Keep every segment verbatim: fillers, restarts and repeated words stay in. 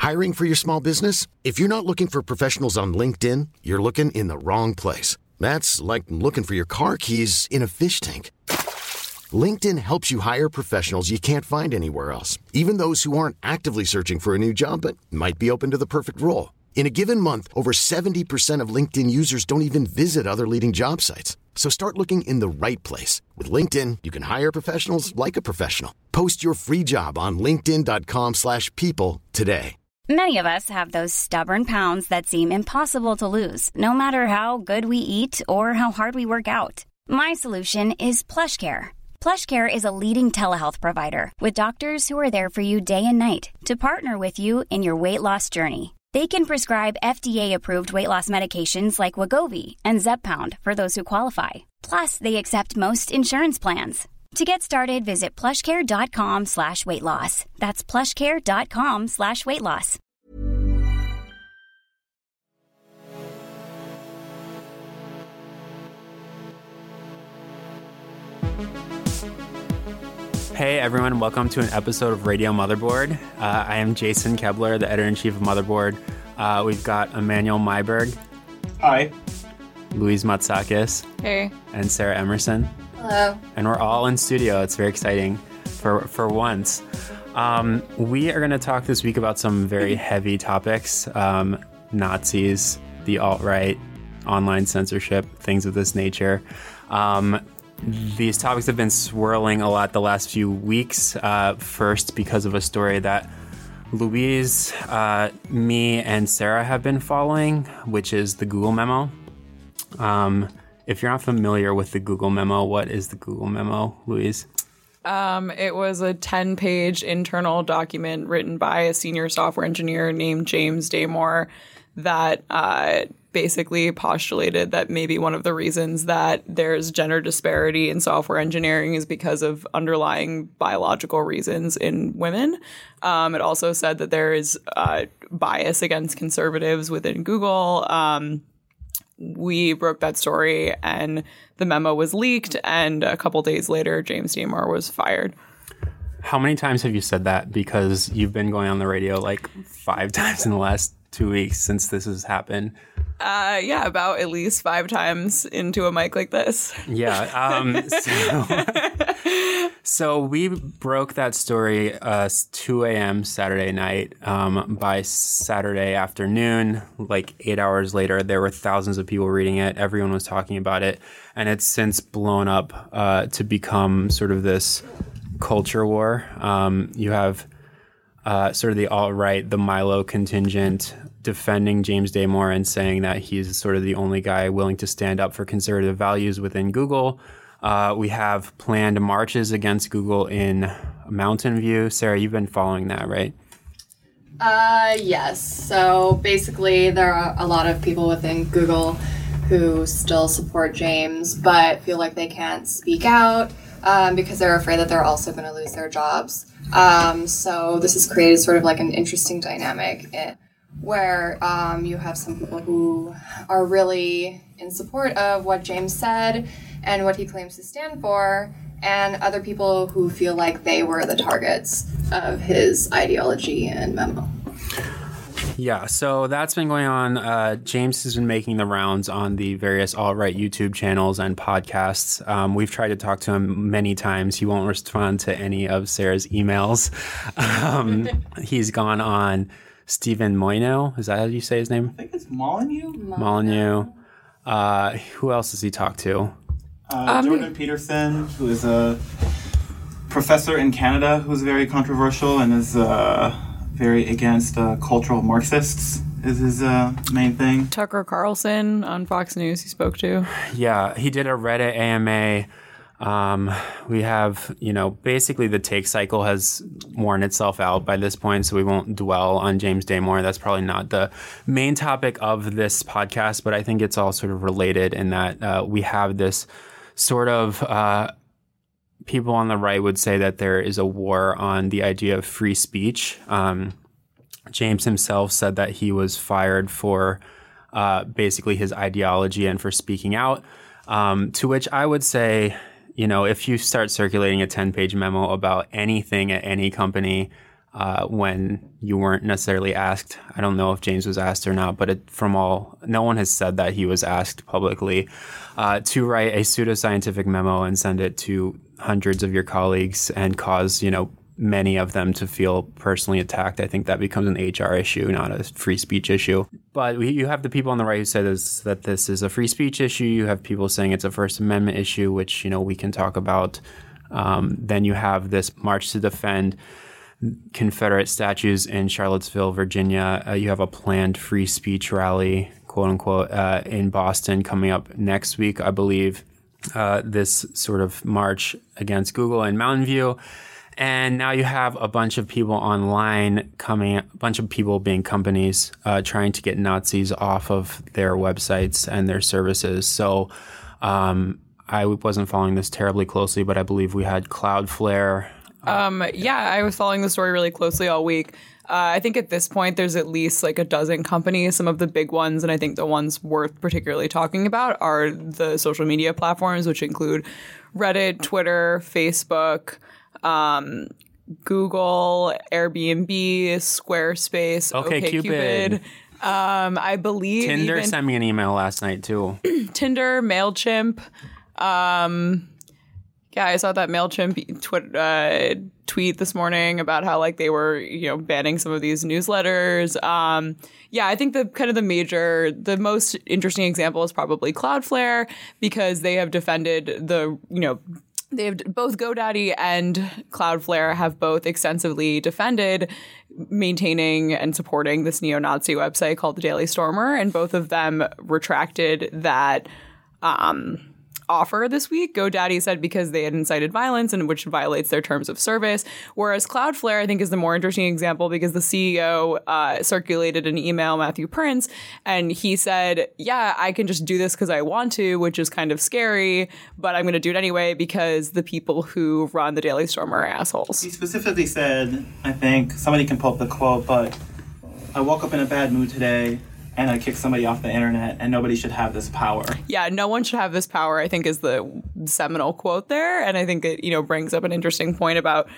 Hiring for your small business? If you're not looking for professionals on LinkedIn, you're looking in the wrong place. That's like looking for your car keys in a fish tank. LinkedIn helps you hire professionals you can't find anywhere else, even those who aren't actively searching for a new job but might be open to the perfect role. In a given month, over seventy percent of LinkedIn users don't even visit other leading job sites. So start looking in the right place. With LinkedIn, you can hire professionals like a professional. Post your free job on linkedin.com slash people today. Many of us have those stubborn pounds that seem impossible to lose, no matter how good we eat or how hard we work out. My solution is PlushCare. PlushCare is a leading telehealth provider with doctors who are there for you day and night to partner with you in your weight loss journey. They can prescribe F D A-approved weight loss medications like Wegovy and Zepbound for those who qualify. Plus, they accept most insurance plans. To get started, visit plushcare.com slash weight loss. That's plushcare.com slash weight loss. Hey everyone, welcome to an episode of Radio Motherboard. Uh, I am Jason Kebler, the editor-in-chief of Motherboard. Uh, we've got Emmanuel Myberg. Hi. Louise Matsakis. Hey. And Sarah Emerson. Hello. And we're all in studio. It's very exciting for for once. Um, we are going to talk this week about some very heavy topics. Um, Nazis, the alt-right, online censorship, things of this nature. Um, these topics have been swirling a lot the last few weeks. Uh, first, because of a story that Louise, uh, me, and Sarah have been following, which is the Google memo. Um, if you're not familiar with the Google memo, what is the Google memo, Louise? Um, it was a ten-page internal document written by a senior software engineer named James Damore that uh, basically postulated that maybe one of the reasons that there's gender disparity in software engineering is because of underlying biological reasons in women. Um, it also said that there is uh, bias against conservatives within Google. Um, we broke that story and the memo was leaked, and a couple days later, James Damore was fired. How many times have you said that? Because you've been going on the radio like five times in the last two weeks since this has happened. Uh, yeah, about at least five times into a mic like this. Yeah. Um, so, so we broke that story uh, two a.m. Saturday night. Um, by Saturday afternoon, like eight hours later, there were thousands of people reading it. Everyone was talking about it. And it's since blown up uh, to become sort of this culture war. Um, you have uh, sort of the alt-right, the Milo contingent, defending James Damore and saying that he's sort of the only guy willing to stand up for conservative values within Google. Uh, we have planned marches against Google in Mountain View. Sarah, you've been following that, right? Uh, yes. So basically, there are a lot of people within Google who still support James, but feel like they can't speak out um, because they're afraid that they're also going to lose their jobs. Um, so this has created sort of like an interesting dynamic in, where um, you have some people who are really in support of what James said and what he claims to stand for, and other people who feel like they were the targets of his ideology and memo. Yeah, so that's been going on. Uh, James has been making the rounds on the various alt-right YouTube channels and podcasts. Um, we've tried to talk to him many times. He won't respond to any of Sarah's emails. Um, he's gone on Stephen Molyneux. Is that how you say his name? I think it's Molyneux. Molyneux. Uh, who else does he talk to? Uh, um, Jordan Peterson, who is a professor in Canada who's very controversial and is uh, very against uh, cultural Marxists, is his uh, main thing. Tucker Carlson on Fox News he spoke to. Yeah, he did a Reddit A M A. Um, we have, you know, basically the take cycle has worn itself out by this point, so we won't dwell on James Damore. That's probably not the main topic of this podcast, but I think it's all sort of related in that uh, we have this sort of uh, people on the right would say that there is a war on the idea of free speech. Um, James himself said that he was fired for uh, basically his ideology and for speaking out, um, to which I would say, you know, if you start circulating a ten-page memo about anything at any company, uh, when you weren't necessarily asked. I don't know if James was asked or not, but it, from all, no one has said that he was asked publicly uh, to write a pseudoscientific memo and send it to hundreds of your colleagues and cause, you know, many of them to feel personally attacked. I think that becomes an H R issue, not a free speech issue. But we, you have the people on the right who say this, that this is a free speech issue. You have people saying it's a First Amendment issue, which, you know, we can talk about. Um, then you have this march to defend Confederate statues in Charlottesville, Virginia. Uh, you have a planned free speech rally, quote unquote, uh, in Boston coming up next week, I believe. Uh, this sort of march against Google in Mountain View. And now you have a bunch of people online coming, a bunch of people being companies uh, trying to get Nazis off of their websites and their services. So um, I wasn't following this terribly closely, but I believe we had Cloudflare. Um, yeah, I was following the story really closely all week. Uh, I think at this point there's at least like a dozen companies, some of the big ones, and I think the ones worth particularly talking about are the social media platforms, which include Reddit, Twitter, Facebook, Um, Google, Airbnb, Squarespace, OkCupid. Um, I believe Tinder even sent me an email last night too. Tinder, MailChimp. Um, yeah, I saw that MailChimp tw- uh, tweet this morning about how like they were, you know, banning some of these newsletters. Um, yeah, I think the kind of the major, the most interesting example is probably Cloudflare because they have defended the, you know, They have both GoDaddy and Cloudflare have both extensively defended maintaining and supporting this neo-Nazi website called the Daily Stormer, and both of them retracted that um, offer this week. GoDaddy said because they had incited violence, and which violates their terms of service. Whereas Cloudflare, I think, is the more interesting example because the C E O uh, circulated an email, Matthew Prince, and he said, yeah, I can just do this because I want to, which is kind of scary, but I'm going to do it anyway because the people who run the Daily Stormer are assholes. He specifically said, I think, somebody can pull up the quote, but I woke up in a bad mood today and I kicked somebody off the internet, and nobody should have this power. Yeah, no one should have this power, I think, is the seminal quote there. And I think it, you know, brings up an interesting point about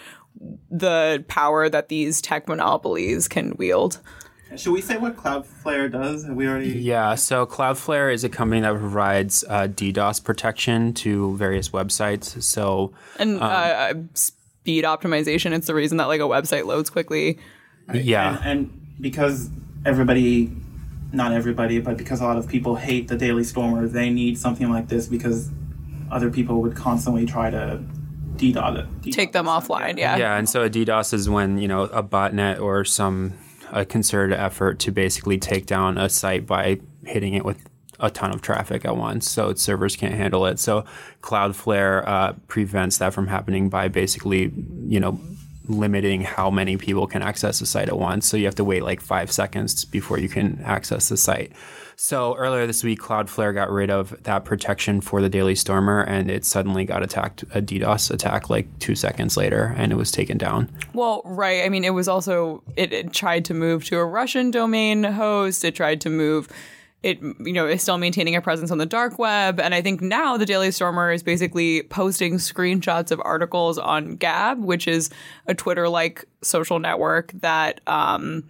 the power that these tech monopolies can wield. Should we say what Cloudflare does? Have we already? Yeah, so Cloudflare is a company that provides uh, DDoS protection to various websites. So And um, uh, speed optimization, it's the reason that like a website loads quickly. Yeah. And, and because everybody... not everybody, but because a lot of people hate the Daily Stormer, they need something like this because other people would constantly try to DDoS it. DDoS Take them offline, yeah. Yeah, and so a DDoS is when, you know, a botnet or some a concerted effort to basically take down a site by hitting it with a ton of traffic at once, so its servers can't handle it. So Cloudflare uh, prevents that from happening by basically, you know, limiting how many people can access the site at once. So you have to wait like five seconds before you can access the site. So earlier this week, Cloudflare got rid of that protection for the Daily Stormer, and it suddenly got attacked, a DDoS attack like two seconds later, and it was taken down. Well, right. I mean, it was also, it, it tried to move to a Russian domain host. It tried to move It, you know, is still maintaining a presence on the dark web. And I think now the Daily Stormer is basically posting screenshots of articles on Gab, which is a Twitter-like social network that um,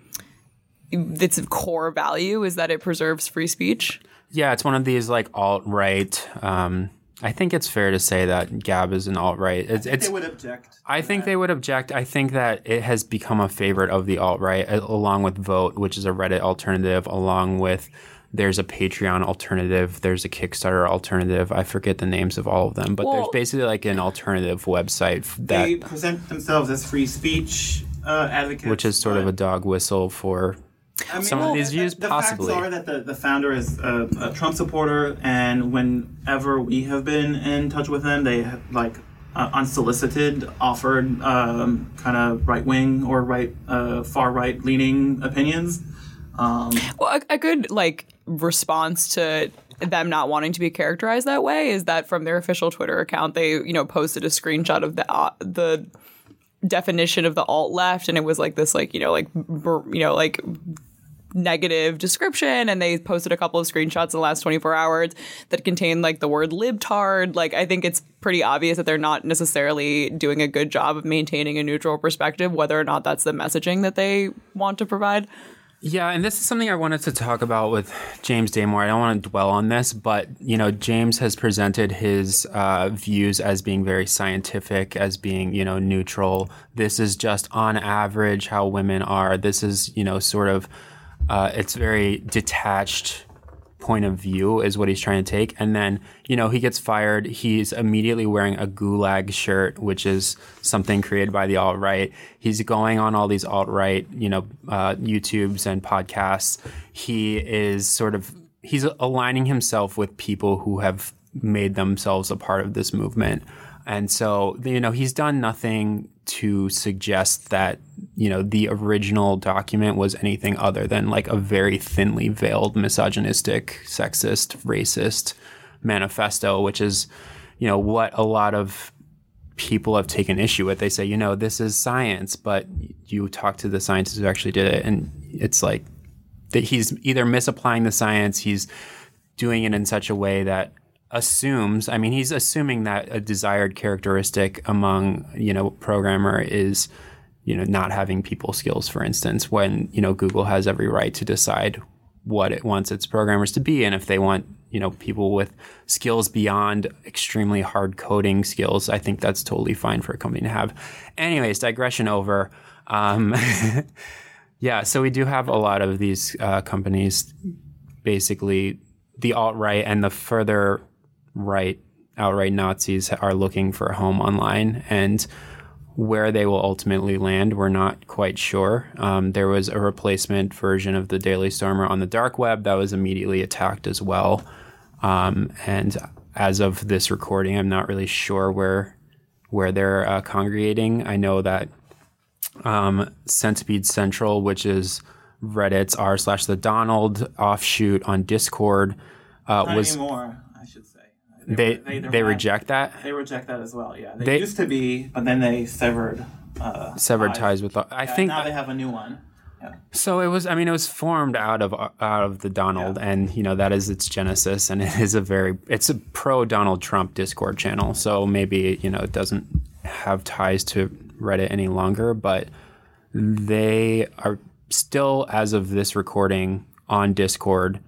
its core value is that it preserves free speech. Yeah, it's one of these like alt-right. Um, I think it's fair to say that Gab is an alt-right. It's, I think it's, they would object. I think that. they would object. I think that it has become a favorite of the alt-right, along with Vote, which is a Reddit alternative, along with there's a Patreon alternative. There's a Kickstarter alternative. I forget the names of all of them, but well, there's basically like an alternative website that they present themselves as free speech uh, advocates, which is sort of a dog whistle for I mean, some well, of these views. The, the possibly, facts are that the, the founder is a, a Trump supporter, and whenever we have been in touch with them, they have like uh, unsolicited offered um, kind of right wing or right uh, far right leaning opinions. Um, well, a, a good like response to them not wanting to be characterized that way is that from their official Twitter account, they you know posted a screenshot of the uh, the definition of the alt left, and it was like this like you know like bur- you know like negative description, and they posted a couple of screenshots in the last twenty-four hours that contained like the word libtard. Like I think it's pretty obvious that they're not necessarily doing a good job of maintaining a neutral perspective, whether or not that's the messaging that they want to provide. Yeah, and this is something I wanted to talk about with James Damore. I don't want to dwell on this, but, you know, James has presented his uh, views as being very scientific, as being, you know, neutral. This is just on average how women are. This is, you know, sort of, uh, it's very detached point of view is what he's trying to take. And then, you know, he gets fired. He's immediately wearing a Gulag shirt, which is something created by the alt-right. He's going on all these alt-right, you know, uh, YouTubes and podcasts. He is sort of, he's aligning himself with people who have made themselves a part of this movement. And so, you know, he's done nothing to suggest that, you know, the original document was anything other than like a very thinly veiled misogynistic, sexist, racist manifesto, which is, you know, what a lot of people have taken issue with. They say, you know, this is science, but you talk to the scientists who actually did it, and it's like that he's either misapplying the science, he's doing it in such a way that assumes, I mean, he's assuming that a desired characteristic among, you know, programmer is, you know, not having people skills, for instance, when, you know, Google has every right to decide what it wants its programmers to be. And if they want, you know, people with skills beyond extremely hard coding skills, I think that's totally fine for a company to have. Anyways, digression over. Um, yeah, so we do have a lot of these uh, companies, basically the alt-right and the further right, outright Nazis are looking for a home online, and where they will ultimately land, we're not quite sure. Um, there was a replacement version of the Daily Stormer on the dark web that was immediately attacked as well. Um, and as of this recording, I'm not really sure where where they're uh, congregating. I know that um, Centipede Central, which is Reddit's r slash the Donald offshoot on Discord, uh, not was anymore, I should say. They they, they reject that. They reject that as well. Yeah, they, They- used to be, but then they severed. Uh, Severed ties with. I Yeah, think now they have a new one. Yeah. so. It was. I mean, it was formed out of out of the Donald, Yeah. and you know that is its genesis, and it is a very. It's a pro Donald Trump Discord channel, so maybe you know it doesn't have ties to Reddit any longer, but they are still, as of this recording, on Discord,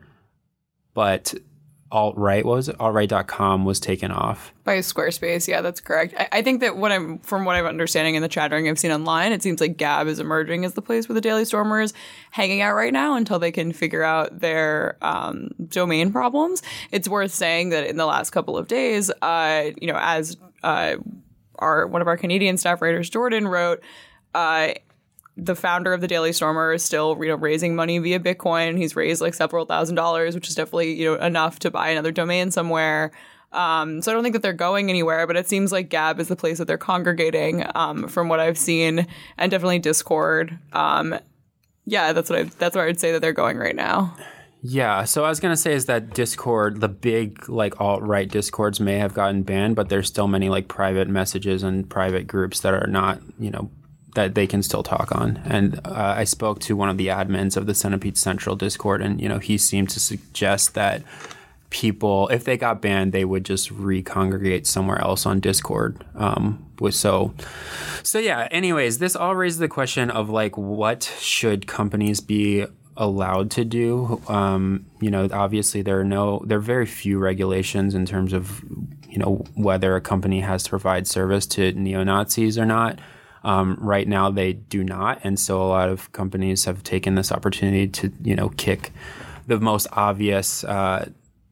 but alt-right, what was it? alt right dot com was taken off. By Squarespace, yeah, that's correct. I, I think that what I'm, from what I'm understanding in the chattering I've seen online, it seems like Gab is emerging as the place where the Daily Stormer is hanging out right now until they can figure out their um, domain problems. It's worth saying that in the last couple of days, uh, you know, as uh, our one of our Canadian staff writers, Jordan, wrote, uh, the founder of the Daily Stormer is still, you know, raising money via Bitcoin. He's raised like several thousand dollars, which is definitely, you know, enough to buy another domain somewhere. Um, so I don't think that they're going anywhere, but it seems like Gab is the place that they're congregating, um, from what I've seen, and definitely Discord. Um, yeah, that's what I that's where I'd say that they're going right now. Yeah, so I was going to say is that Discord, the big like alt-right Discords may have gotten banned, but there's still many like private messages and private groups that are not, you know, that they can still talk on. And uh, I spoke to one of the admins of the Centipede Central Discord, and, you know, he seemed to suggest that people, if they got banned, they would just recongregate somewhere else on Discord. Um, with so, so yeah, anyways, this all raises the question of like, what should companies be allowed to do? Um, you know, obviously there are no, there are very few regulations in terms of, you know, whether a company has to provide service to neo-Nazis or not. Um, right now they do not, and so a lot of companies have taken this opportunity to, you know, kick the most obvious uh,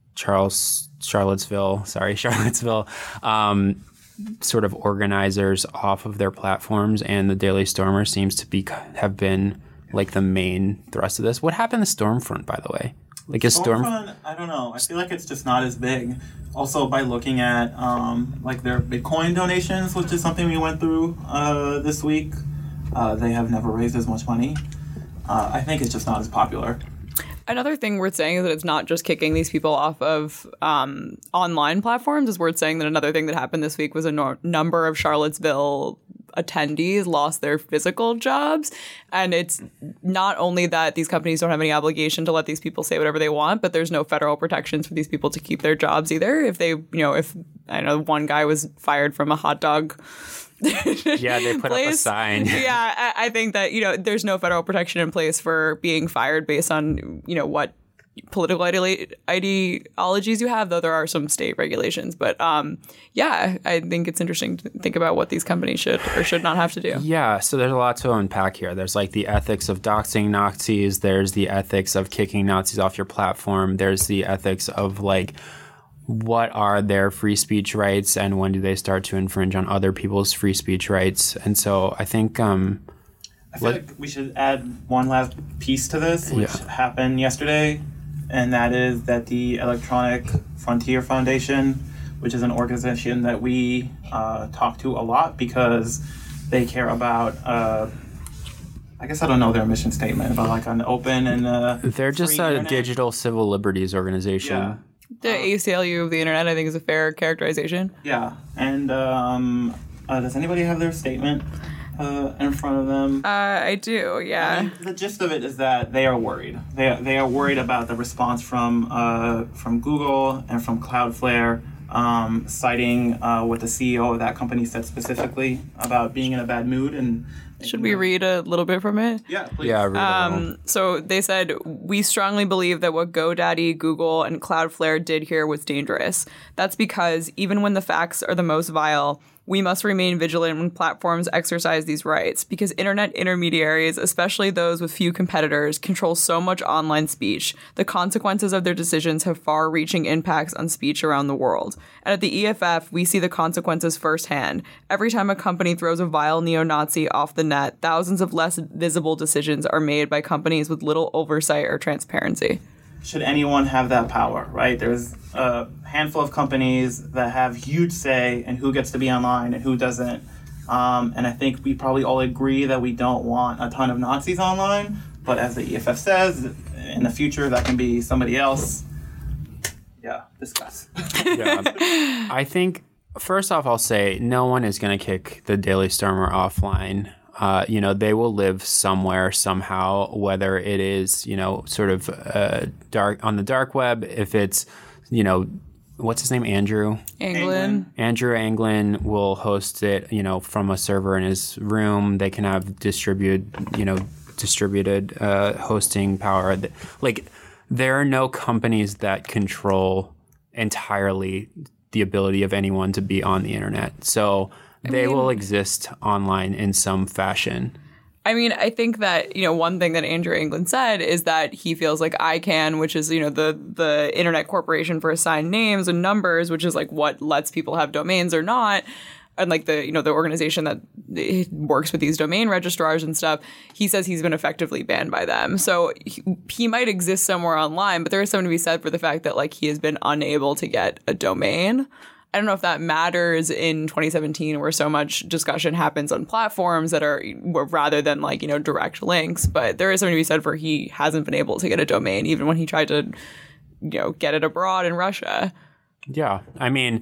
Charles Charlottesville, sorry, Charlottesville, um, sort of organizers off of their platforms, and the Daily Stormer seems to be have been like the main thrust of this. What happened to Stormfront, by the way? Like a Storm? Stormfront, I don't know. I feel like it's just not as big. Also, by looking at um, like their Bitcoin donations, which is something we went through uh, this week, uh, they have never raised as much money. Uh, I think it's just not as popular. Another thing worth saying is that it's not just kicking these people off of um, online platforms. It's worth saying that another thing that happened this week was a no- number of Charlottesville attendees lost their physical jobs. And it's not only that these companies don't have any obligation to let these people say whatever they want, but there's no federal protections for these people to keep their jobs either. If they, you know, if I know one guy was fired from a hot dog yeah, they put place. up a sign. yeah, I, I think that, you know, there's no federal protection in place for being fired based on, you know, what political ide- ideologies you have, though there are some state regulations. But um, yeah, I think it's interesting to think about what these companies should or should not have to do. Yeah, so there's a lot to unpack here. There's like the ethics of doxing Nazis. There's the ethics of kicking Nazis off your platform. There's the ethics of like, what are their free speech rights and when do they start to infringe on other people's free speech rights? And so I think... Um, I feel like we should add one last piece to this, which yeah. happened yesterday, and that is that the Electronic Frontier Foundation, which is an organization that we uh, talk to a lot because they care about... Uh, I guess I don't know their mission statement, but like an open and uh, they're just a internet. digital civil liberties organization. Yeah. The A C L U of the internet, I think, is a fair characterization. Yeah, and um, uh, does anybody have their statement uh, in front of them? Uh, I do, yeah. I mean, the gist of it is that they are worried. They they are worried about the response from uh, from Google and from Cloudflare, um, citing uh, what the C E O of that company said specifically about being in a bad mood. And Should we read a little bit from it? Yeah, please. Yeah, read it all. So they said, we strongly believe that what GoDaddy, Google, and Cloudflare did here was dangerous. That's because even when the facts are the most vile, we must remain vigilant when platforms exercise these rights, because internet intermediaries, especially those with few competitors, control so much online speech. The consequences of their decisions have far-reaching impacts on speech around the world. And at the E F F, we see the consequences firsthand. Every time a company throws a vile neo-Nazi off the net, thousands of less visible decisions are made by companies with little oversight or transparency. Should anyone have that power, right? There's a handful of companies that have huge say in who gets to be online and who doesn't. Um, and I think we probably all agree that we don't want a ton of Nazis online. But as the E F F says, in the future, that can be somebody else. Yeah, discuss. Yeah. I think, first off, I'll say no one is going to kick the Daily Stormer offline. Uh, you know, they will live somewhere, somehow, whether it is, you know, sort of uh, dark on the dark web, if it's, you know, what's his name, Andrew? Anglin. Andrew Anglin will host it, you know, from a server in his room. They can have distributed, you know, distributed uh, hosting power. Like, there are no companies that control entirely the ability of anyone to be on the internet. So they I mean, will exist online in some fashion. I mean, I think that, you know, one thing that Andrew Anglin said is that he feels like ICANN, which is, you know, the the Internet Corporation for Assigned Names and Numbers, which is like what lets people have domains or not, and like the, you know, the organization that works with these domain registrars and stuff, he says he's been effectively banned by them. So he, he might exist somewhere online, but there is something to be said for the fact that like he has been unable to get a domain. I don't know if that matters in twenty seventeen where so much discussion happens on platforms that are rather than like, you know, direct links. But there is something to be said for he hasn't been able to get a domain even when he tried to, you know, get it abroad in Russia. Yeah. I mean,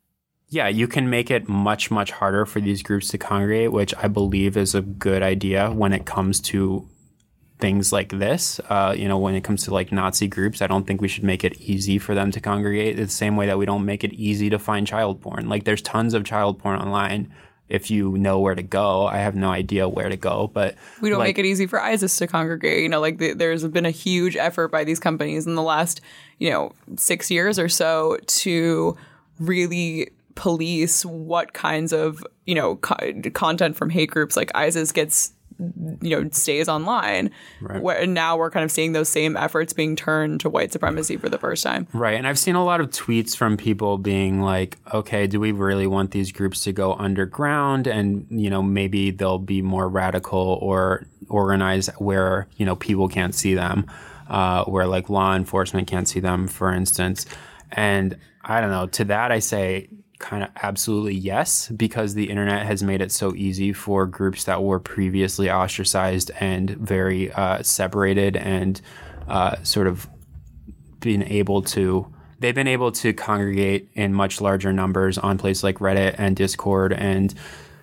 yeah, you can make it much, much harder for these groups to congregate, which I believe is a good idea when it comes to things like this. Uh, you know, when it comes to like Nazi groups, I don't think we should make it easy for them to congregate the same way that we don't make it easy to find child porn. Like there's tons of child porn online. If you know where to go, I have no idea where to go, but we don't like, make it easy for ISIS to congregate. You know, like the, there's been a huge effort by these companies in the last, you know, six years or so to really police what kinds of, you know, co- content from hate groups like ISIS gets, you know, stays online. Right. Where, and now we're kind of seeing those same efforts being turned to white supremacy for the first time. Right. And I've seen a lot of tweets from people being like, okay, do we really want these groups to go underground? And, you know, maybe they'll be more radical or organized where, you know, people can't see them, uh, where like law enforcement can't see them, for instance. And I don't know, to that I say, kind of absolutely yes, because the internet has made it so easy for groups that were previously ostracized and very uh, separated and uh, sort of been able to, they've been able to congregate in much larger numbers on places like Reddit and Discord and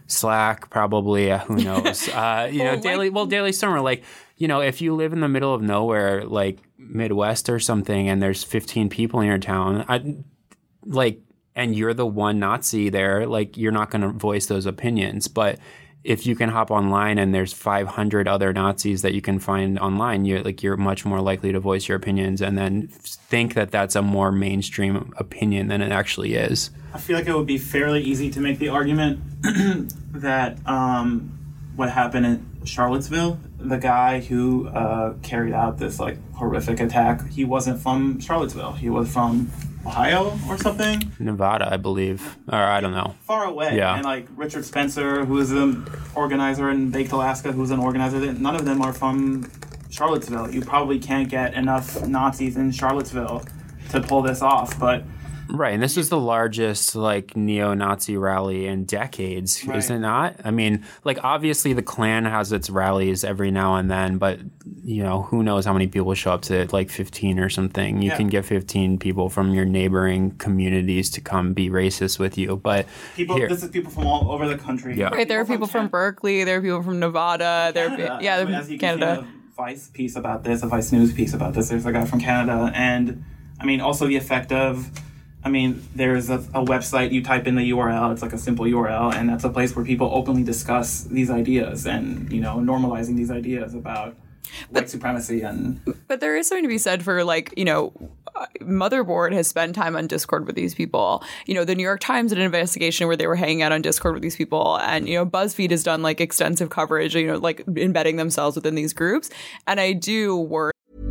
Slack, probably. Uh, who knows? Uh, you know, Oh, Daily. Well, Daily Stormer. Like, you know, if you live in the middle of nowhere, like Midwest or something, and there's fifteen people in your town, I, like, and you're the one Nazi there, like, you're not going to voice those opinions. But if you can hop online and there's five hundred other Nazis that you can find online, you're like you're much more likely to voice your opinions and then think that that's a more mainstream opinion than it actually is. I feel like it would be fairly easy to make the argument that um, what happened in Charlottesville, the guy who uh, carried out this like horrific attack, he wasn't from Charlottesville. He was from Ohio or something? Nevada, I believe. Or I don't know. Far away. Yeah. And like Richard Spencer, who is an organizer in Baked Alaska, who's an organizer, none of them are from Charlottesville. You probably can't get enough Nazis in Charlottesville to pull this off, but... Right, and this was the largest, like, neo-Nazi rally in decades, Right. is it not? I mean, like, obviously the Klan has its rallies every now and then, but, you know, who knows how many people show up to it, like fifteen or something. You Yeah. can get fifteen people from your neighboring communities to come be racist with you, but People, here, this is people from all over the country. Yeah. Right, there are people from Can- Berkeley, there are people from Nevada, there are Canada. pe- yeah, they're As from you can Canada. see in a Vice piece about this, a Vice News piece about this. There's a guy from Canada, and I mean, also the effect of, I mean, there's a, a website, you type in the U R L, it's like a simple U R L, and that's a place where people openly discuss these ideas and, you know, normalizing these ideas about white supremacy and... But there is something to be said for, like, you know, uh, Motherboard has spent time on Discord with these people. You know, the New York Times did an investigation where they were hanging out on Discord with these people. And, you know, BuzzFeed has done, like, extensive coverage, you know, like, embedding themselves within these groups. And I do worry.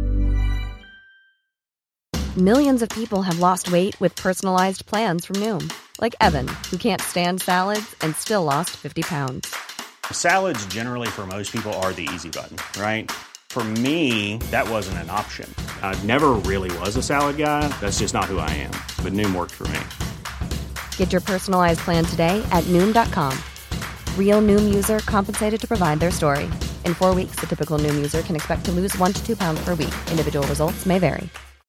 Millions of people have lost weight with personalized plans from Noom. Like Evan, who can't stand salads and still lost fifty pounds. Salads generally for most people are the easy button, right? For me, that wasn't an option. I never really was a salad guy. That's just not who I am. But Noom worked for me. Get your personalized plan today at Noom dot com. Real Noom user compensated to provide their story. In four weeks, the typical Noom user can expect to lose one to two pounds per week. Individual results may vary.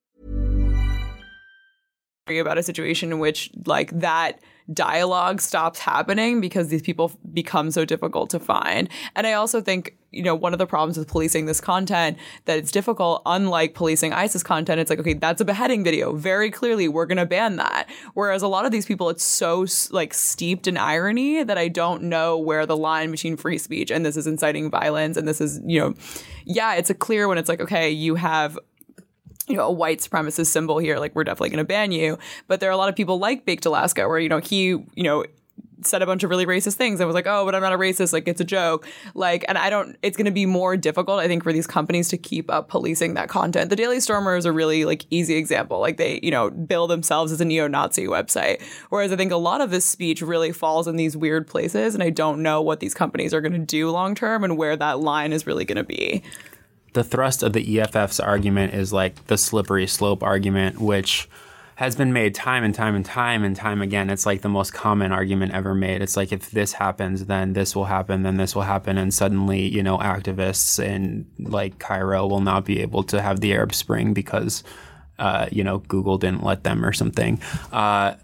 About a situation in which, like, that dialogue stops happening because these people become so difficult to find. And I also think, you know, one of the problems with policing this content, that it's difficult, unlike policing ISIS content, it's like, okay, that's a beheading video. Very clearly, we're going to ban that. Whereas a lot of these people, it's so, like, steeped in irony that I don't know where the line between free speech and this is inciting violence and this is, you know, yeah, it's a clear when it's like, okay, you have, you know, a white supremacist symbol here, like, we're definitely going to ban you. But there are a lot of people like Baked Alaska where, you know, he, you know, said a bunch of really racist things and was like, oh, but I'm not a racist, like, it's a joke. Like, and I don't, it's going to be more difficult, I think, for these companies to keep up policing that content. The Daily Stormer is a really, like, easy example. Like, they, you know, bill themselves as a neo-Nazi website. Whereas I think a lot of this speech really falls in these weird places, and I don't know what these companies are going to do long term and where that line is really going to be. the thrust of the E F F's argument is like the slippery slope argument, which has been made time and time and time and time again. It's like the most common argument ever made. It's like, if this happens, then this will happen, then this will happen. And suddenly, you know, activists in like Cairo will not be able to have the Arab Spring because, uh, you know, Google didn't let them or something. Uh,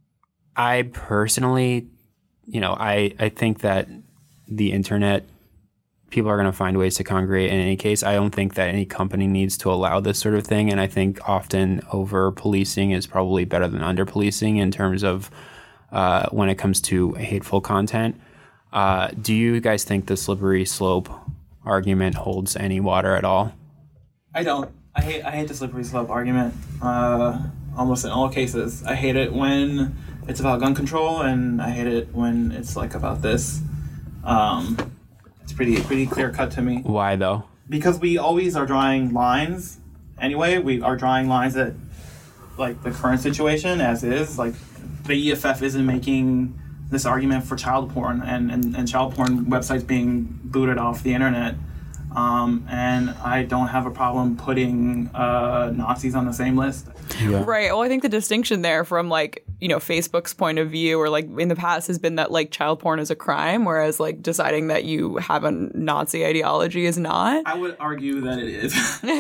I personally, you know, I, I think that the internet, people are going to find ways to congregate in any case. I don't think that any company needs to allow this sort of thing. And I think often over policing is probably better than under policing in terms of uh, when it comes to hateful content. Uh, do you guys think the slippery slope argument holds any water at all? I don't. I hate I hate the slippery slope argument uh, almost in all cases. I hate it when it's about gun control, and I hate it when it's like about this. Um, it's pretty pretty clear cut to me. Why though? Because we always are drawing lines. Anyway, we are drawing lines at like the current situation as is. Like the E F F isn't making this argument for child porn and, and, and child porn websites being booted off the internet. Um, and I don't have a problem putting uh, Nazis on the same list. Yeah. Right. Well, I think the distinction there from like, you know, Facebook's point of view or like in the past has been that like child porn is a crime, whereas like deciding that you have a Nazi ideology is not. I would argue that it is.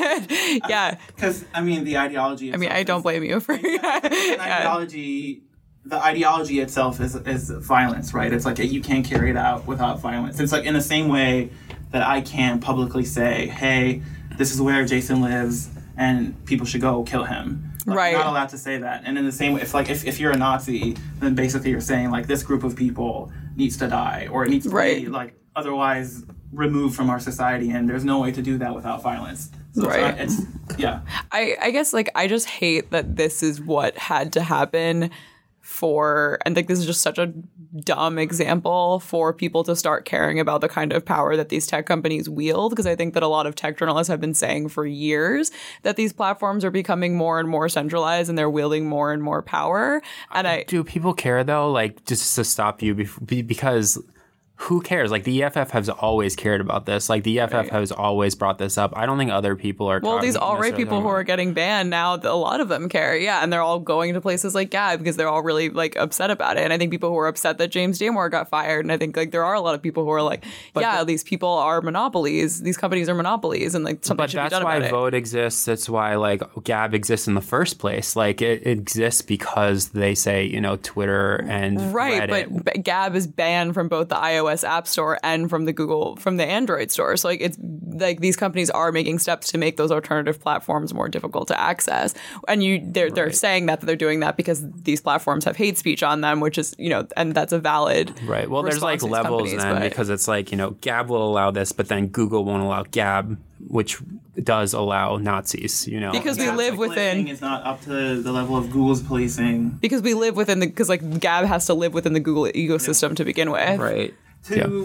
Yeah. Because, I mean, the ideology... I mean, I don't blame you for... An yeah. ideology the ideology itself is is violence, right? It's like you can't carry it out without violence. It's like in the same way that I can't publicly say, hey, this is where Jason lives and people should go kill him. Like, right. You're not allowed to say that. And in the same way, if like if, if you're a Nazi, then basically you're saying like this group of people needs to die, or it needs to right. be like otherwise removed from our society, and there's no way to do that without violence. So right. It's, not, it's yeah. I, I guess like I just hate that this is what had to happen for, and like this is just such a dumb example for people to start caring about the kind of power that these tech companies wield, because I think that a lot of tech journalists have been saying for years that these platforms are becoming more and more centralized and they're wielding more and more power. And I do people care though, like just to stop you bef- because who cares? Like the E F F has always cared about this. Like the E F F right. has always brought this up. I don't think other people are. Well, these alt-right people who about. are getting banned now, a lot of them care. Yeah, and they're all going to places like Gab because they're all really like upset about it. And I think people who are upset that James Damore got fired, and I think like there are a lot of people who are like, but yeah, the, these people are monopolies. These companies are monopolies, and like something but should be that's done why about it. Vote exists. That's why like Gab exists in the first place. Like it, it exists because they say, you know, Twitter and right, Reddit. But Gab is banned from both the iOS App Store and from the Google, from the Android store. So like it's like these companies are making steps to make those alternative platforms more difficult to access. And you they're right. they're saying that they're doing that because these platforms have hate speech on them, which is, you know, and that's a valid right. Well, there's like levels then but, because it's like, you know, Gab will allow this, but then Google won't allow Gab, which does allow Nazis, you know. Because we live within. It's not up to the level of Google's policing. Because we live within the, because like Gab has to live within the Google ecosystem yeah. to begin with. Right. To yeah.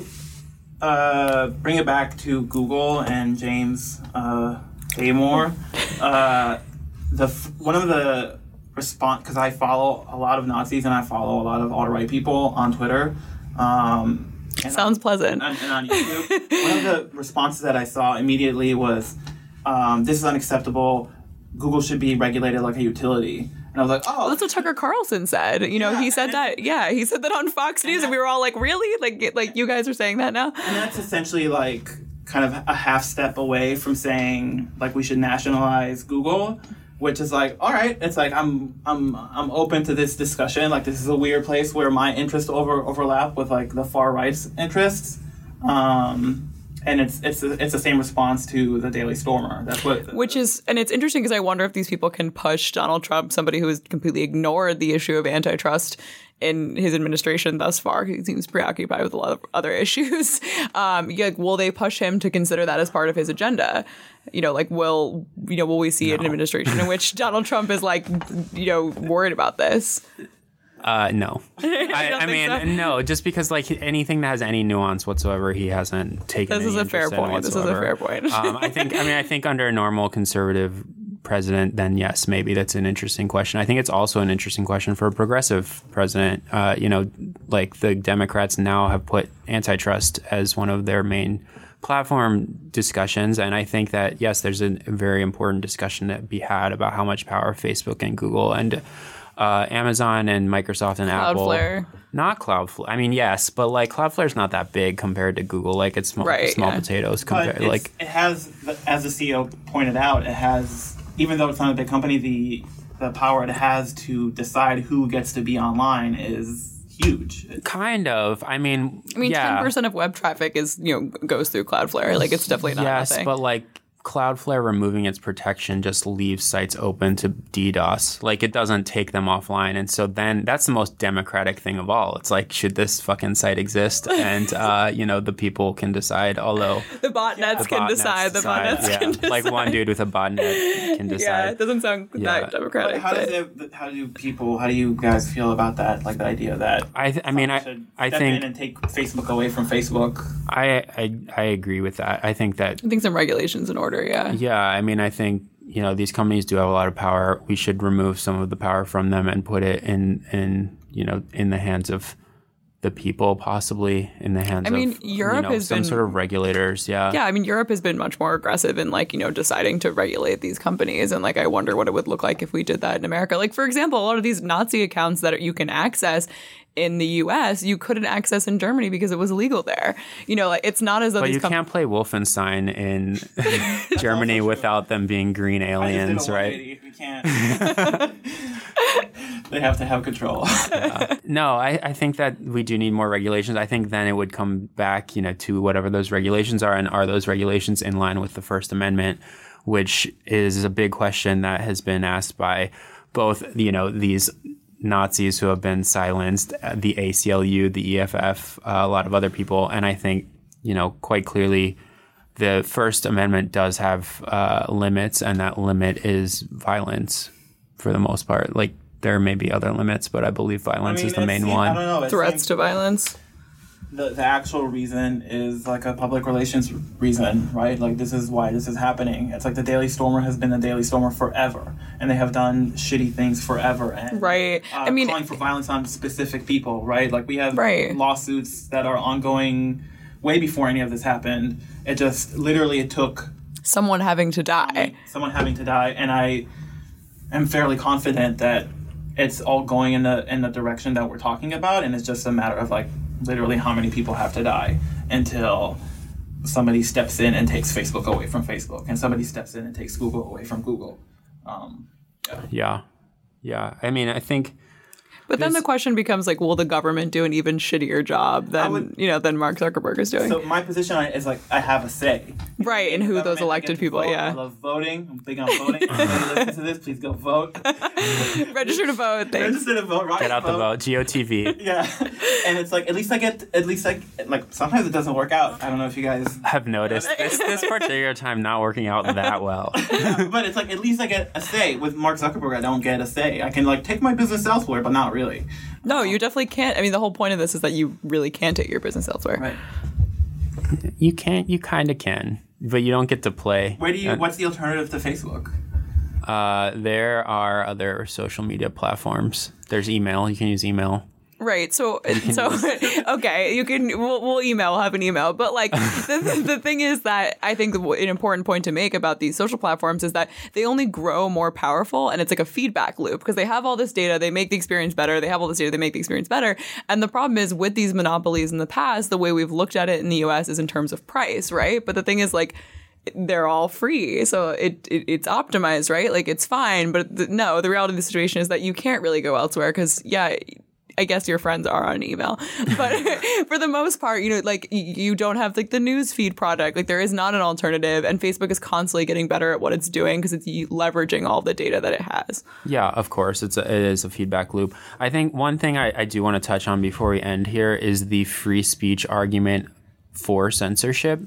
uh, bring it back to Google and James uh, Damore, uh, the one of the response, because I follow a lot of Nazis and I follow a lot of alt-right people on Twitter. Um, Sounds on, pleasant. And, and on YouTube. One of the responses that I saw immediately was, um, this is unacceptable. Google should be regulated like a utility. And I was like, oh. Well, that's what Tucker Carlson said. You know, yeah, he said that. Yeah, he said that on Fox News. And, and we were all like, really? Like, like you guys are saying that now? And that's essentially like kind of a half step away from saying like we should nationalize Google, which is like, all right, it's like I'm I'm I'm open to this discussion. Like this is a weird place where my interests over overlap with like the far right's interests. Um, and it's it's it's the same response to the Daily Stormer. That's what. Which is, and it's interesting because I wonder if these people can push Donald Trump, somebody who has completely ignored the issue of antitrust in his administration thus far. He seems preoccupied with a lot of other issues. Um, yeah, like, will they push him to consider that as part of his agenda? You know, like, will you know, will we see no. an administration in which Donald Trump is like, you know, worried about this? Uh, no. I, I mean, so? no, just because like anything that has any nuance whatsoever, he hasn't taken. This is a fair point. This is a fair point. um, I think. I mean, I think under a normal conservative president, then yes, maybe that's an interesting question. I think it's also an interesting question for a progressive president. Uh, you know, like the Democrats now have put antitrust as one of their main platform discussions, and I think that yes, there's a very important discussion to be had about how much power Facebook and Google and Uh, Amazon and Microsoft and Cloudflare. Apple. Not Cloudflare. I mean, yes, but like Cloudflare's not that big compared to Google. Like it's small, right, small yeah. potatoes compared. Like it has, as the C E O pointed out, it has, even though it's not a big company, the the power it has to decide who gets to be online is huge. It's, kind of. I mean, I mean, yeah. ten percent of web traffic is you know goes through Cloudflare. Like it's definitely not yes, nothing. but like. Cloudflare removing its protection just leaves sites open to DDoS. Like it doesn't take them offline. And so then that's the most democratic thing of all. It's like, should this fucking site exist? And, uh, you know, the people can decide, although... the botnets the can botnets decide. The decide. botnets yeah. can decide. Like one dude with a botnet can decide. Yeah, it doesn't sound yeah. that democratic. But how, but... does it, how do people, how do you guys feel about that? Like the idea that... I, th- I mean, I, I step think... in and take Facebook away from Facebook. I, I, I agree with that. I think that... I think some regulations in order, yeah. Yeah. I mean, I think, you know, these companies do have a lot of power. We should remove some of the power from them and put it in, in you know, in the hands of the people, possibly in the hands I mean, of Europe you know, has some been, sort of regulators. Yeah. Yeah. I mean, Europe has been much more aggressive in like, you know, deciding to regulate these companies. And like, I wonder what it would look like if we did that in America. Like, for example, a lot of these Nazi accounts that you can access in the U S, you couldn't access in Germany because it was illegal there. You know, like it's not as though but these you com- can't play Wolfenstein in Germany without them being green aliens, right? We can't. They have to have control. Yeah. No, I, I think that we do need more regulations. I think then it would come back, you know, to whatever those regulations are, and are those regulations in line with the First Amendment, which is a big question that has been asked by both, you know, these Nazis who have been silenced, the A C L U, the E F F, uh, a lot of other people. And I think, you know, quite clearly the First Amendment does have uh, limits, and that limit is violence for the most part. Like, there may be other limits, but I believe violence I mean, is the main seems, one. I don't know. It Threats seems, to violence. The, the actual reason is like a public relations reason, right? Like, this is why this is happening. It's like the Daily Stormer has been the Daily Stormer forever, and they have done shitty things forever. And, Right. Uh, I mean, calling for violence on specific people, right? Like, we have Right. lawsuits that are ongoing way before any of this happened. It just literally it took someone having to die. someone having to die, and I am fairly confident that it's all going in the in the direction that we're talking about, and it's just a matter of like literally how many people have to die until somebody steps in and takes Facebook away from Facebook, and somebody steps in and takes Google away from Google. Um, yeah. Yeah. Yeah. I mean, I think... But then This- the question becomes like, will the government do an even shittier job than would- you know than Mark Zuckerberg is doing? So my position on it is like I have a say. Right, and who those Government, I elected get to people, vote. yeah. I love voting. I'm big on voting. If you listen to this, please go vote. Register to vote. Thanks. Register to vote. Right? Get out the vote. G O T V. Yeah, and it's like at least I get at least like like sometimes it doesn't work out. I don't know if you guys, Have noticed this, this particular time not working out that well. but it's like at least I get a say. With Mark Zuckerberg, I don't get a say. I can like take my business elsewhere, but not really. No, you definitely can't. I mean, the whole point of this is that you really can't take your business elsewhere. Right. You can't. You kind of can, but you don't get to play. Where do you? Uh, What's the alternative to Facebook? Uh, there are other social media platforms. There's email. You can use email. Right. So, so okay, you can. We'll, we'll email. We'll have an email. But like, the, the thing is that I think an important point to make about these social platforms is that they only grow more powerful, and it's like a feedback loop because they have all this data, they make the experience better. They have all this data, they make the experience better. And the problem is with these monopolies in the past, the way we've looked at it in the U S is in terms of price, right? But the thing is, like, they're all free, so it, it it's optimized, right? Like, it's fine. But the, no, the reality of the situation is that you can't really go elsewhere because, yeah, I guess your friends are on email, but for the most part, you know, like you don't have like the news feed product. Like, there is not an alternative, and Facebook is constantly getting better at what it's doing because it's leveraging all the data that it has. Yeah, of course. It's a, it is a feedback loop. I think one thing I, I do want to touch on before we end here is the free speech argument for censorship,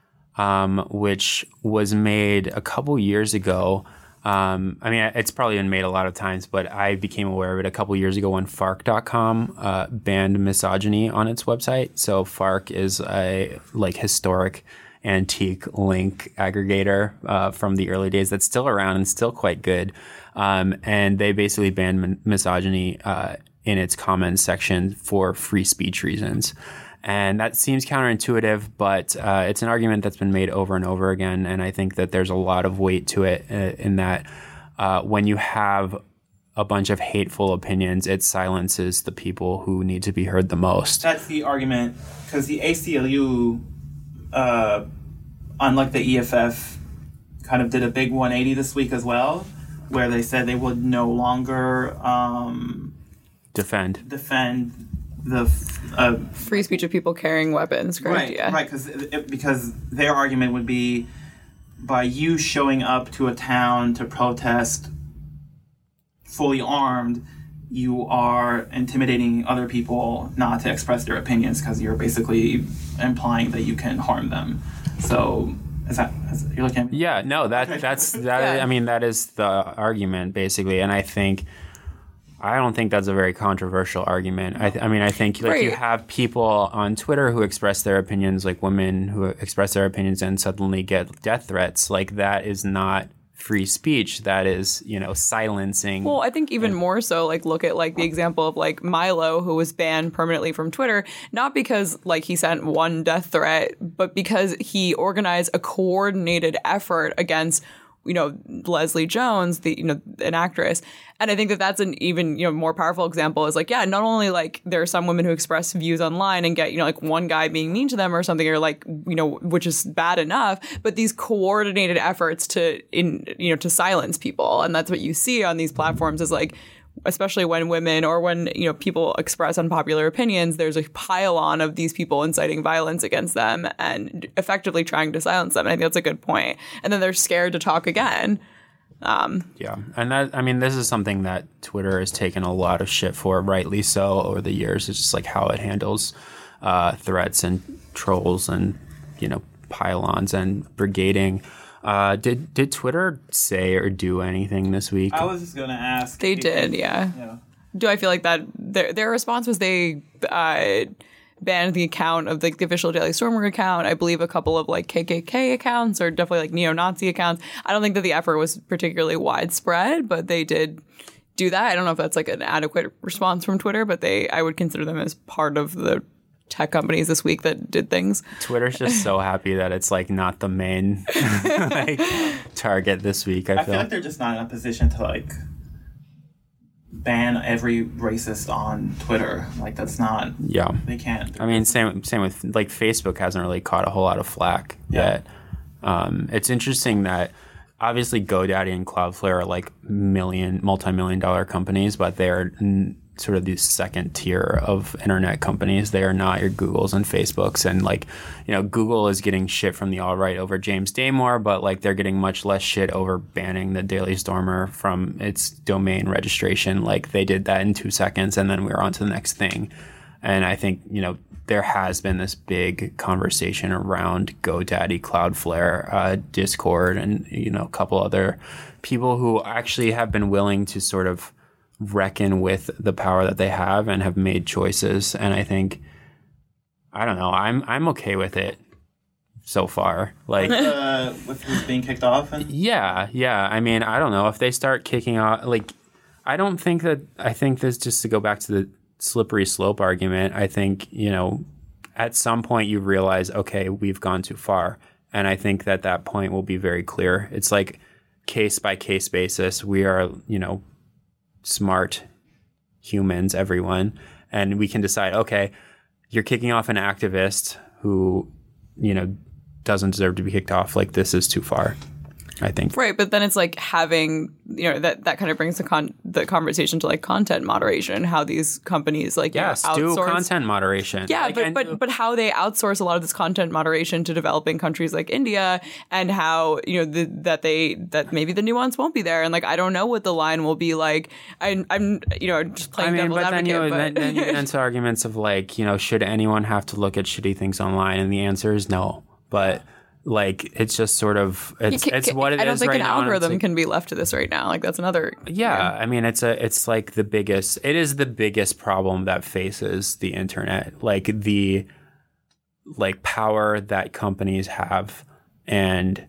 um, which was made a couple years ago. Um, I mean, it's probably been made a lot of times, but I became aware of it a couple years ago when Fark dot com uh, banned misogyny on its website. So Fark is a like historic antique link aggregator uh, from the early days that's still around and still quite good. Um, and they basically banned min- misogyny uh, in its comments section for free speech reasons. And that seems counterintuitive, but uh, it's an argument that's been made over and over again. And I think that there's a lot of weight to it uh, in that uh, when you have a bunch of hateful opinions, it silences the people who need to be heard the most. That's the argument, because the A C L U, uh, unlike the E F F, kind of did a big one eighty this week as well, where they said they would no longer um, Defend. defend the uh, Free speech of people carrying weapons, correct? right, Yeah. right, because because their argument would be by you showing up to a town to protest fully armed, you are intimidating other people not to express their opinions because you're basically implying that you can harm them. So is that is, you're looking at me? Yeah, no, that that's that. Yeah. I mean, that is the argument basically, and I think I don't think that's a very controversial argument. I, th- I mean, I think like you Right. have people on Twitter who express their opinions, like women who express their opinions and suddenly get death threats. Like, that is not free speech. That is, you know, silencing. Well, I think even more so, like, look at like the example of like Milo, who was banned permanently from Twitter, not because like he sent one death threat, but because he organized a coordinated effort against, you know, Leslie Jones, the, you know, an actress. And I think that that's an even, you know, more powerful example is like, yeah, not only like there are some women who express views online and get, you know, like one guy being mean to them or something, or like, you know, which is bad enough, but these coordinated efforts to, in, you know, to silence people. And that's what you see on these platforms is like, especially when women or when, you know, people express unpopular opinions, there's a pile on of these people inciting violence against them and effectively trying to silence them. And I think that's a good point. And then they're scared to talk again. Um, yeah. And that, I mean, this is something that Twitter has taken a lot of shit for, rightly so, over the years. It's just like how it handles uh, threats and trolls and, you know, pylons and brigading. Uh, did did Twitter say or do anything this week? I was just gonna ask. They did, yeah. yeah. Do I feel like that their their response was they uh, banned the account of the, the official Daily Stormer account. I believe a couple of like K K K accounts or definitely like neo-Nazi accounts. I don't think that the effort was particularly widespread, but they did do that. I don't know if that's like an adequate response from Twitter, but they I would consider them as part of the tech companies this week that did things. Twitter's just so happy that it's like not the main like target this week. I, I feel. feel like they're just not in a position to like ban every racist on Twitter. Like that's not. Yeah, they can't. I mean, same same with like Facebook hasn't really caught a whole lot of flack yeah. yet. Um, it's interesting that obviously GoDaddy and Cloudflare are like million, multi-million dollar companies, but they're n- sort of the second tier of internet companies. They are not your Googles and Facebooks. And like, you know, Google is getting shit from the alt-right over James Damore, but like they're getting much less shit over banning the Daily Stormer from its domain registration. Like they did that in two seconds and then we were on to the next thing. And I think, you know, there has been this big conversation around GoDaddy, Cloudflare, uh, Discord, and, you know, a couple other people who actually have been willing to sort of reckon with the power that they have and have made choices. And I think, I don't know, I'm I'm okay with it so far. Like uh, with who's being kicked off? And- yeah, yeah. I mean, I don't know if they start kicking off. Like, I don't think that. I think this just to go back to the slippery slope argument. I think, you know, at some point you realize, okay, we've gone too far, and I think that that point will be very clear. It's like case by case basis. We are, you know, smart humans, everyone, and we can decide, okay, you're kicking off an activist who, you know, doesn't deserve to be kicked off. Like, this is too far, I think. Right, but then it's like having, you know, that, that kind of brings the con- the conversation to like content moderation, how these companies like yes, you know, outsource do content moderation. Yeah, like, but, and, but but how they outsource a lot of this content moderation to developing countries like India, and how, you know, the, that they that maybe the nuance won't be there, and like I don't know what the line will be like. I, I'm you know just playing I mean, devil's but advocate. then you, but then, then you get into arguments of like, you know, should anyone have to look at shitty things online? And the answer is no. But like, it's just sort of it's can, it's what it is right now. I don't think an and it's algorithm like, can be left to this right now. Like that's another. Yeah, yeah, I mean, it's a it's like the biggest. It is the biggest problem that faces the internet. Like the like power that companies have and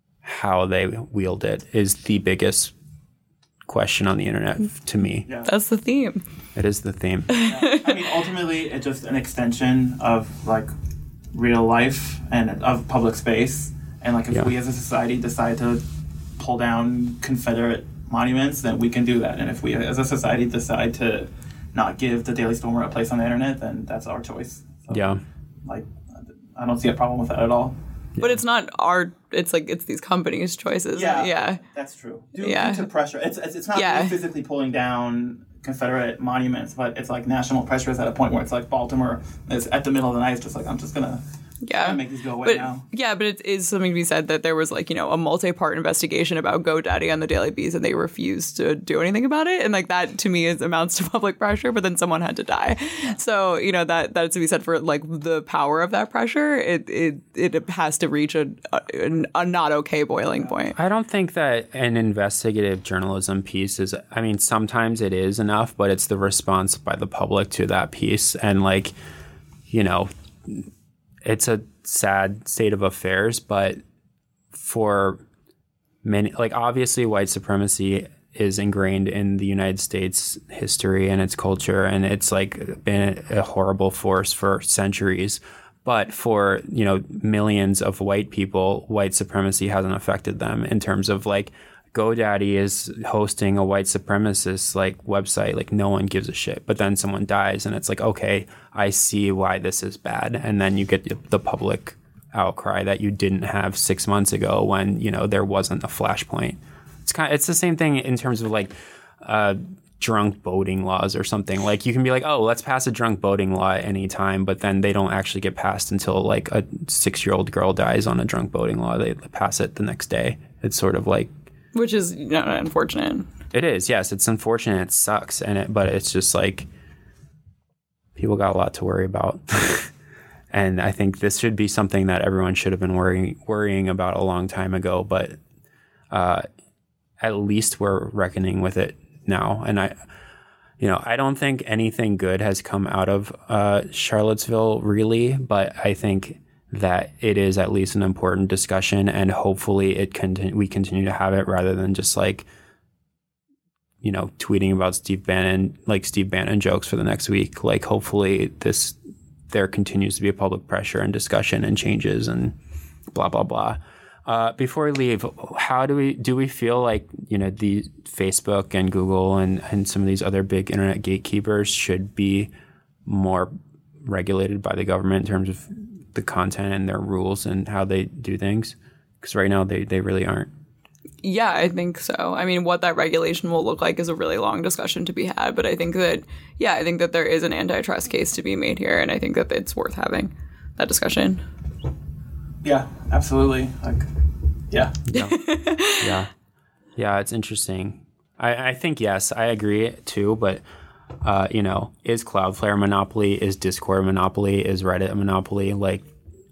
how they wield it is the biggest question on the internet to me. Yeah. That's the theme. It is the theme. Yeah. I mean, ultimately, it's just an extension of like real life and of public space. And like if Yeah. we as a society decide to pull down Confederate monuments, then we can do that. And if we as a society decide to not give the Daily Stormer a place on the internet, then that's our choice. So, Yeah. Like, I don't see a problem with that at all. But it's not our. It's like it's these companies' choices. Yeah, yeah. That's true. Due, Yeah. due to pressure. It's, it's, it's not Yeah. really physically pulling down Confederate monuments, but it's like national pressure is at a point where it's like Baltimore is at the middle of the night. It's just like, I'm just going to Yeah, make these go away but, now. Yeah, but it is something to be said that there was like, you know, a multi-part investigation about GoDaddy on the Daily Beast, and they refused to do anything about it. And like that to me is amounts to public pressure, but then someone had to die. So, you know, that that's to be said for like the power of that pressure. It it, it has to reach a, a, a not okay boiling point. I don't think that an investigative journalism piece is, I mean, sometimes it is enough, but it's the response by the public to that piece. And like, you know, it's a sad state of affairs, but for many, like obviously white supremacy is ingrained in the United States history and its culture, and it's like been a horrible force for centuries. But for, you know, millions of white people, white supremacy hasn't affected them in terms of like GoDaddy is hosting a white supremacist like website. Like no one gives a shit. But then someone dies and it's like, okay, I see why this is bad. And then you get the public outcry that you didn't have six months ago when, you know, there wasn't a flashpoint. It's kind of, it's the same thing in terms of like uh, drunk boating laws or something. Like, you can be like, oh, let's pass a drunk boating law at any time, but then they don't actually get passed until like a six-year-old girl dies on a drunk boating law. They pass it the next day. It's sort of like... Which is, you know, unfortunate. It is, yes. It's unfortunate. It sucks. And it, but it's just like, people got a lot to worry about. And I think this should be something that everyone should have been worrying worrying about a long time ago. But uh, at least we're reckoning with it now. And I, you know, I don't think anything good has come out of uh, Charlottesville, really. But I think that it is at least an important discussion, and hopefully it conti- we continue to have it rather than just like, you know, tweeting about Steve Bannon, like Steve Bannon jokes for the next week. Like, hopefully this, there continues to be a public pressure and discussion and changes and blah, blah, blah. Uh, before we leave, how do we, do we feel like, you know, the Facebook and Google and, and some of these other big internet gatekeepers should be more regulated by the government in terms of the content and their rules and how they do things? Because right now they, they really aren't. Yeah, I think so. I mean, what that regulation will look like is a really long discussion to be had. But I think that, yeah, I think that there is an antitrust case to be made here. And I think that it's worth having that discussion. Yeah, absolutely. Like, yeah. Yeah. yeah. Yeah, it's interesting. I, I think, yes, I agree too. But, uh, you know, is Cloudflare a monopoly? Is Discord a monopoly? Is Reddit a monopoly? Like,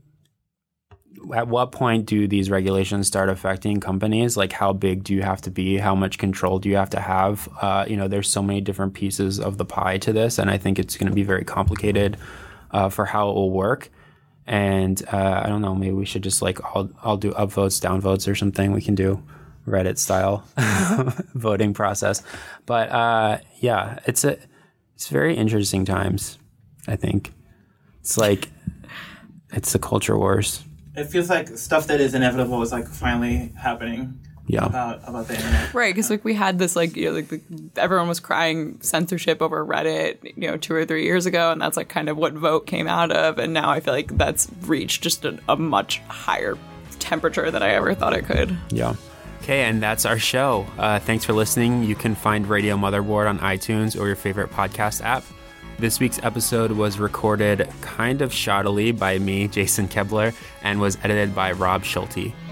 at what point do these regulations start affecting companies? Like, how big do you have to be? How much control do you have to have? Uh, you know, there's so many different pieces of the pie to this, and I think it's going to be very complicated uh, for how it will work. And uh, I don't know, maybe we should just like, I'll, I'll do upvotes, downvotes or something. We can do Reddit style voting process. But uh, yeah, it's a, it's very interesting times, I think. It's like, it's the culture wars. It feels like stuff that is inevitable is like finally happening. Yeah. About about the internet. Right, because like we had this like, you know, like the, everyone was crying censorship over Reddit, you know, two or three years ago, and that's like kind of what Vote came out of, and now I feel like that's reached just a, a much higher temperature than I ever thought it could. Yeah. Okay, and that's our show. Uh, thanks for listening. You can find Radio Motherboard on iTunes or your favorite podcast app. This week's episode was recorded kind of shoddily by me, Jason Kebler, and was edited by Rob Schulte.